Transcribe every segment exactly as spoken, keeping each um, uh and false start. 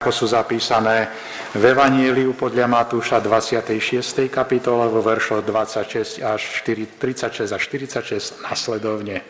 ako sú zapísané v Evaníliu podľa Matúša dvadsiatej šiestej kapitole vo veršoch dvadsaťšesť až tridsaťšesť až štyridsaťšesť nasledovne.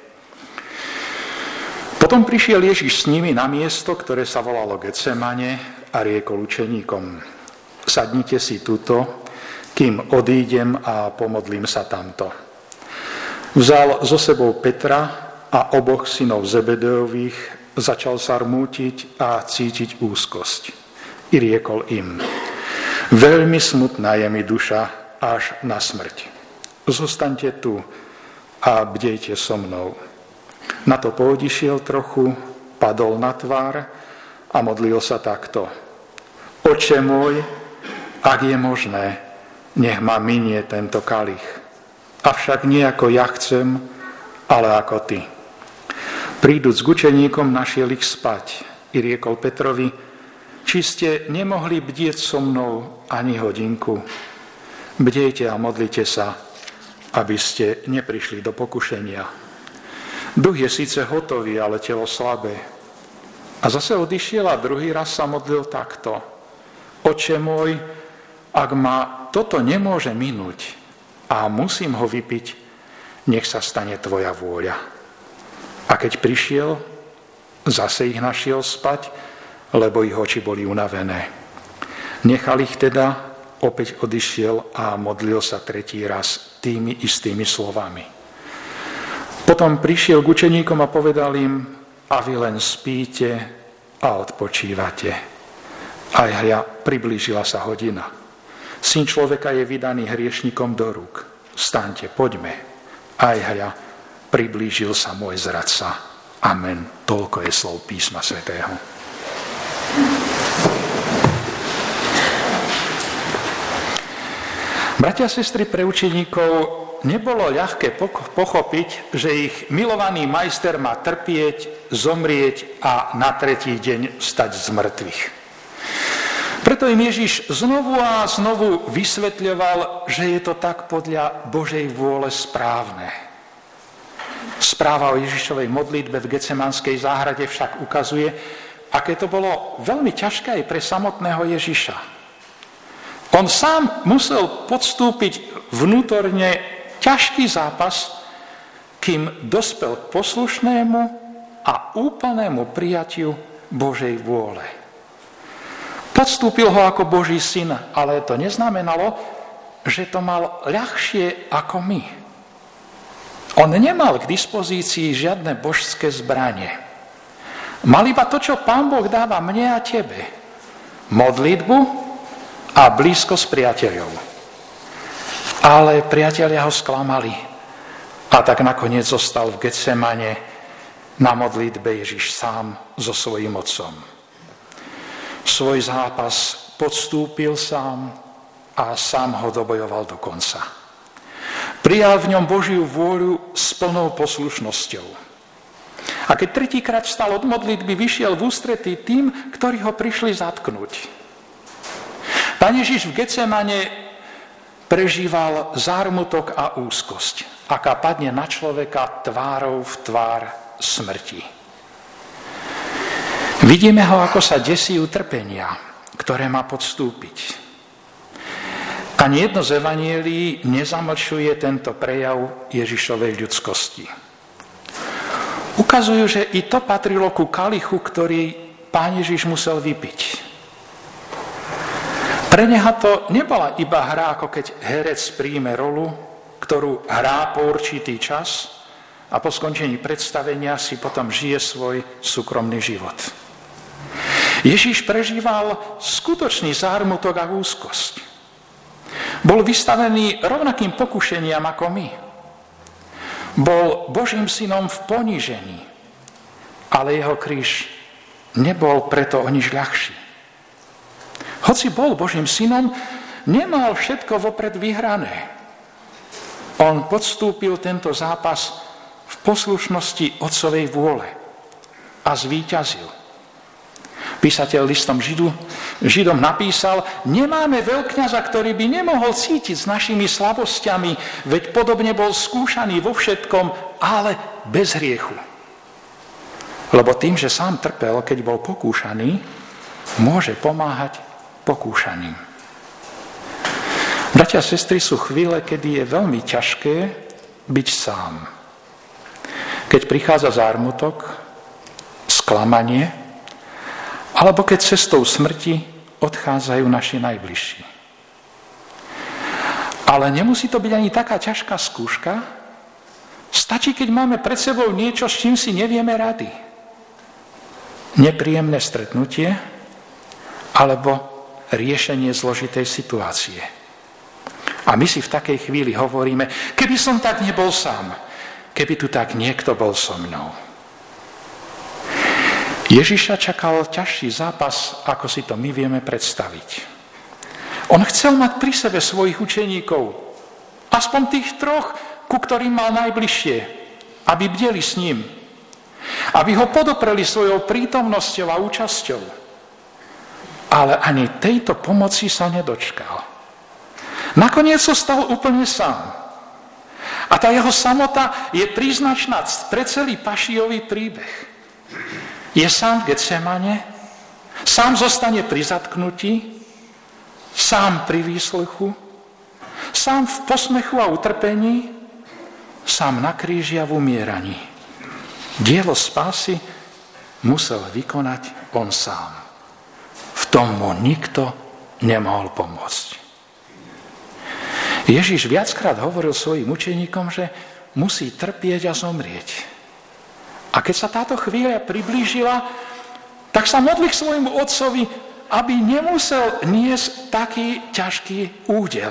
Potom prišiel Ježiš s nimi na miesto, ktoré sa volalo Getsemane, a riekol učeníkom: Sadnite si tuto, kým odídem a pomodlím sa tamto. Vzal so sebou Petra a oboch synov Zebedejových, začal sa rmútiť a cítiť úzkosť. I riekol im: Veľmi smutná je mi duša až na smrť. Zostaňte tu a bdejte so mnou. Na to poodišiel trochu, padol na tvár a modlil sa takto: Oče môj, ak je možné, nech ma minie tento kalich. Avšak nie ako ja chcem, ale ako ty. Príduc k učeníkom, našiel ich spať. I riekol Petrovi: Či ste nemohli bdieť so mnou ani hodinku? Bdejte a modlite sa, aby ste neprišli do pokušenia. Duch je síce hotový, ale telo slabé. A zase odišiel a druhý raz sa modlil takto: Oče môj, ak ma toto nemôže minúť a musím ho vypiť, nech sa stane tvoja vôľa. A keď prišiel, zase ich našiel spať, lebo ich oči boli unavené. Nechal ich teda, opäť odišiel a modlil sa tretí raz tými istými slovami. Potom prišiel k učeníkom a povedal im: A vy len spíte a odpočívate. Aj hľa, priblížila sa hodina. Syn človeka je vydaný hriešnikom do rúk. Vstaňte, poďme. Aj hľa, priblížil sa môj zradca. Amen. Toľko je slov písma svätého. Bratia a sestry, pre učeníkov nebolo ľahké pochopiť, že ich milovaný majster má trpieť, zomrieť a na tretí deň vstať z mŕtvych. Preto im Ježiš znovu a znovu vysvetľoval, že je to tak podľa Božej vôle správne. Správa o Ježišovej modlitbe v Getsemanskej záhrade však ukazuje, aké to bolo veľmi ťažké aj pre samotného Ježiša. On sám musel podstúpiť vnútorne ťažký zápas, kým dospel k poslušnému a úplnému prijatiu Božej vôle. Podstúpil ho ako Boží syn, ale to neznamenalo, že to mal ľahšie ako my. On nemal k dispozícii žiadne božské zbranie. Mal iba to, čo Pán Boh dáva mne a tebe. Modlitbu a blízkosť priateľov. Ale priatelia ho sklamali. A tak nakoniec zostal v Getsemane na modlitbe Ježiš sám so svojím otcom. Svoj zápas podstúpil sám a sám ho dobojoval do konca. Prijal v ňom Božiu vôľu s plnou poslušnosťou. A keď tretíkrát vstal od modlitby, vyšiel v ústretí tým, ktorí ho prišli zatknúť. Pán Ježiš v Getsemane prežíval zármutok a úzkosť, aká padne na človeka tvárou v tvár smrti. Vidíme ho, ako sa desí utrpenia, ktoré má podstúpiť. Ani jedno z evanjelií nezamlčuje tento prejav Ježišovej ľudskosti. Ukazujú, že i to patrilo ku kalichu, ktorý Pán Ježiš musel vypiť. Pre neho to nebola iba hra, ako keď herec príjme rolu, ktorú hrá po určitý čas a po skončení predstavenia si potom žije svoj súkromný život. Ježiš prežíval skutočný zármutok a úzkosť. Bol vystavený rovnakým pokušeniam ako my. Bol Božím synom v ponížení, ale jeho kríž nebol preto o nič ľahší. Hoci bol Božím synom, nemal všetko vopred vyhrané. On podstúpil tento zápas v poslušnosti otcovej vôle a zvíťazil. Písateľ listom Židu, Židom napísal: Nemáme veľkňaza, ktorý by nemohol cítiť s našimi slabosťami, veď podobne bol skúšaný vo všetkom, ale bez hriechu. Lebo tým, že sám trpel, keď bol pokúšaný, môže pomáhať pokúšaním. Bratia a sestry, sú chvíle, kedy je veľmi ťažké byť sám. Keď prichádza zármutok, sklamanie, alebo keď cestou smrti odchádzajú naši najbližší. Ale nemusí to byť ani taká ťažká skúška. Stačí, keď máme pred sebou niečo, s čím si nevieme rady. Nepríjemné stretnutie alebo riešenie zložitej situácie. A my si v takej chvíli hovoríme, keby som tak nebol sám, keby tu tak niekto bol so mnou. Ježiša čakal ťažší zápas, ako si to my vieme predstaviť. On chcel mať pri sebe svojich učeníkov, aspoň tých troch, ku ktorým mal najbližšie, aby bdeli s ním, aby ho podopreli svojou prítomnosťou a účasťou. Ale ani tejto pomoci sa nedočkal. Nakoniec zostal úplne sám. A tá jeho samota je príznačná pre celý Pašijový príbeh. Je sám v Getsemane, sám zostane pri zatknutí, sám pri výslechu, sám v posmechu a utrpení, sám na kríži a v umieraní. Dielo spásy musel vykonať on sám. V tom mu nikto nemohol pomôcť. Ježiš viackrát hovoril svojim učeníkom, že musí trpieť a zomrieť. A keď sa táto chvíľa priblížila, tak sa modlil k svojmu otcovi, aby nemusel niesť taký ťažký údel.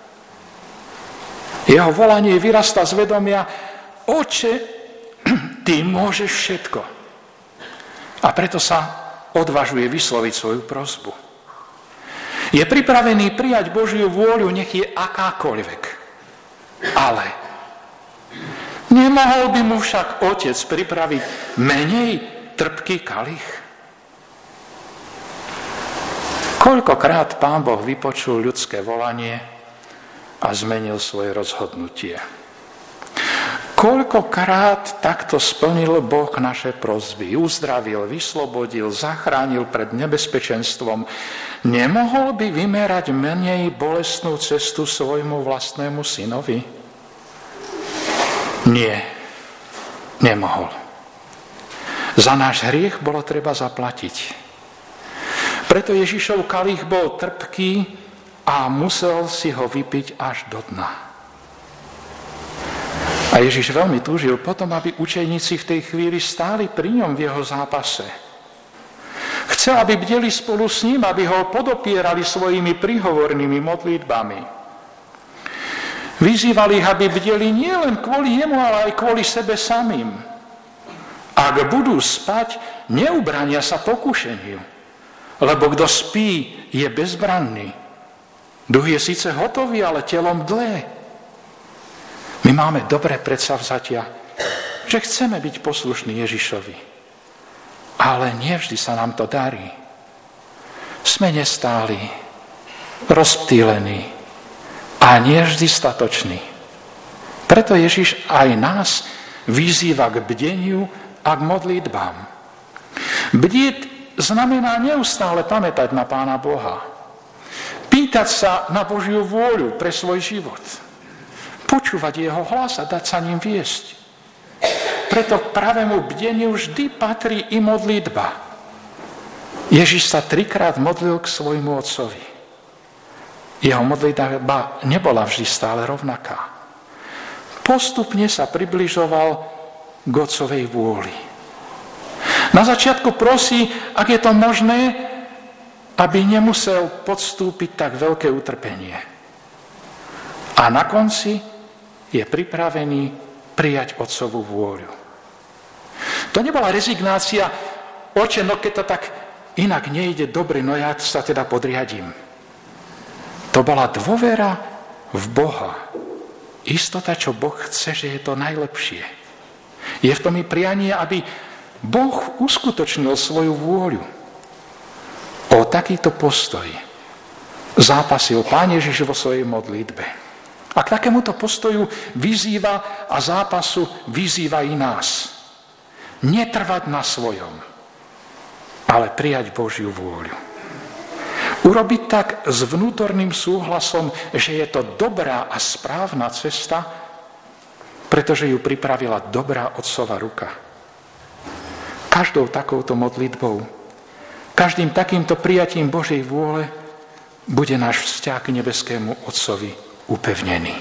Jeho volanie vyrastá z vedomia: Oče, ty môžeš všetko. A preto sa odvažuje vysloviť svoju prosbu. Je pripravený prijať Božiu vôľu, nech je akákoľvek. Ale nemohol by mu však Otec pripraviť menej trpký kalich? Koľkokrát Pán Boh vypočul ľudské volanie a zmenil svoje rozhodnutie? Koľkokrát takto splnil Boh naše prosby, uzdravil, vyslobodil, zachránil pred nebezpečenstvom? Nemohol by vymerať menej bolestnú cestu svojmu vlastnému synovi? Nie, nemohol. Za náš hriech bolo treba zaplatiť. Preto Ježišov kalich bol trpký a musel si ho vypiť až do dna. A Ježiš veľmi túžil potom, aby učeníci v tej chvíli stáli pri ňom v jeho zápase. Chcel, aby bdeli spolu s ním, aby ho podopierali svojimi príhovornými modlitbami. Vyzývali ich, aby bdeli nielen kvôli jemu, ale aj kvôli sebe samým. Ak budú spať, neubrania sa pokušeniu, lebo kto spí, je bezbranný. Duch je síce hotový, ale telom dlé. My máme dobré predsavzatia, že chceme byť poslušní Ježišovi. Ale nie vždy sa nám to darí. Sme nestáli, rozptýlení a nie vždy statoční. Preto Ježiš aj nás vyzýva k bdeniu a k modlitbám. Bdieť znamená neustále pamätať na Pána Boha. Pýtať sa na Božiu vôľu pre svoj život. Počúvať jeho hlas a dať sa ním viesť. Preto k pravému bdeniu vždy patrí i modlitba. Ježiš sa trikrát modlil k svojmu otcovi. Jeho modlitba nebola vždy stále rovnaká. Postupne sa približoval k otcovej vôli. Na začiatku prosí, ak je to možné, aby nemusel podstúpiť tak veľké utrpenie. A na konci je pripravený prijať otcovú vôľu. To nebola rezignácia: Oče, no keď to tak inak nejde dobre, no ja sa teda podriadím. To bola dôvera v Boha. Istota, čo Boh chce, že je to najlepšie. Je v tom i prianie, aby Boh uskutočnil svoju vôľu. O takýto postoj zápasil Pán Ježiš vo svojej modlitbe. A k takémuto postoju vyzýva a zápasu vyzýva i nás. Netrvať na svojom, ale prijať Božiu vôľu. Urobiť tak s vnútorným súhlasom, že je to dobrá a správna cesta, pretože ju pripravila dobrá otcova ruka. Každou takouto modlitbou, každým takýmto prijatím Božej vôle bude náš vzťah k nebeskému Otcovi upevnený.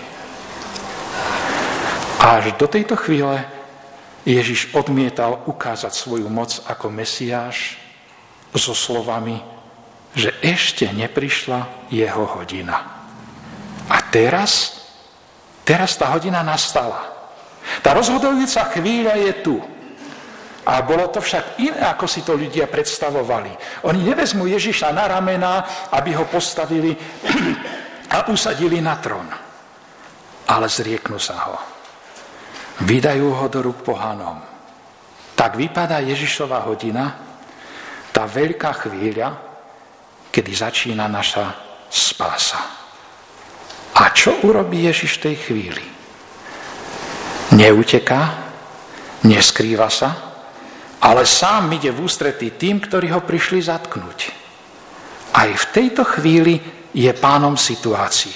A až do tejto chvíle Ježiš odmietal ukázať svoju moc ako Mesiáš so slovami, že ešte neprišla jeho hodina. A teraz, teraz tá hodina nastala. Tá rozhodujúca chvíľa je tu. A bolo to však iné, ako si to ľudia predstavovali. Oni nevezmú Ježiša na ramená, aby ho postavili a usadili na trón. Ale zrieknú sa ho. Vydajú ho do rúk pohanom. Tak vypadá Ježišova hodina, tá veľká chvíľa, kedy začína naša spása. A čo urobí Ježiš v tej chvíli? Neuteká, neskrýva sa, ale sám ide v ústretí tým, ktorí ho prišli zatknúť. Aj v tejto chvíli je pánom situácie.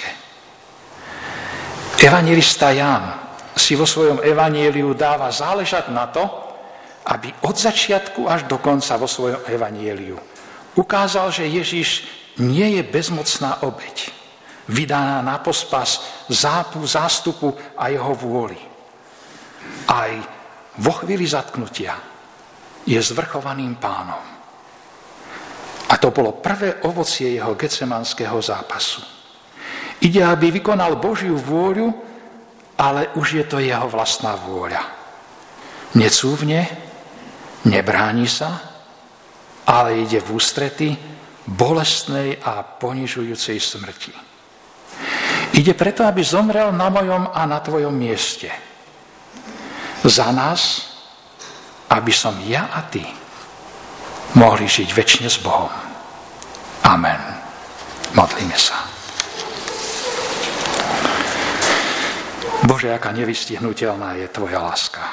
Evanjelista Ján si vo svojom evanjeliu dáva záležať na to, aby od začiatku až do konca vo svojom evanjeliu ukázal, že Ježiš nie je bezmocná obeť, vydaná na pospas zápu, zástupu a jeho vôli. Aj vo chvíli zatknutia je zvrchovaným pánom. A to bolo prvé ovocie jeho getsemanského zápasu. Ide, aby vykonal Božiu vôľu, ale už je to jeho vlastná vôľa. Necúvne, nebráni sa, ale ide v ústrety bolestnej a ponižujúcej smrti. Ide preto, aby zomrel na mojom a na tvojom mieste. Za nás, aby som ja a ty mohli žiť večne s Bohom. Amen. Modlíme sa. Bože, aká nevystihnutelná je tvoja láska.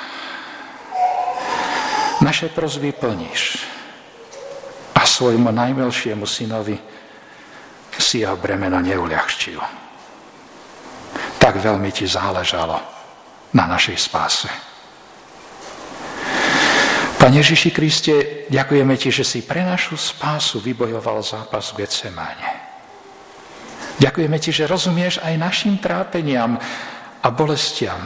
Naše prosby plníš a svojmu najmilšiemu synovi si jeho bremeno neuľahčil. Tak veľmi ti záležalo na našej spáse. Pane Ježiši Kriste, ďakujeme ti, že si pre našu spásu vybojoval zápas v Getsemáne. Ďakujeme ti, že rozumieš aj našim trápeniam a bolestiam.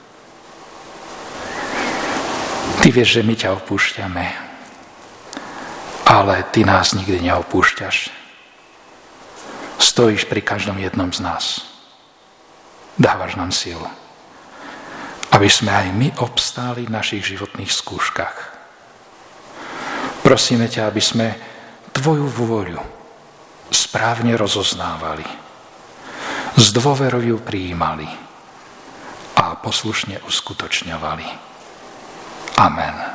Ty vieš, že my ťa opúšťame, ale ty nás nikdy neopúšťaš. Stojíš pri každom jednom z nás. Dávaš nám silu, aby sme aj my obstáli v našich životných skúškach. Prosíme ťa, aby sme tvoju vôľu správne rozoznávali, s dôverou ju prijímali a poslušne uskutočňovali. Amen.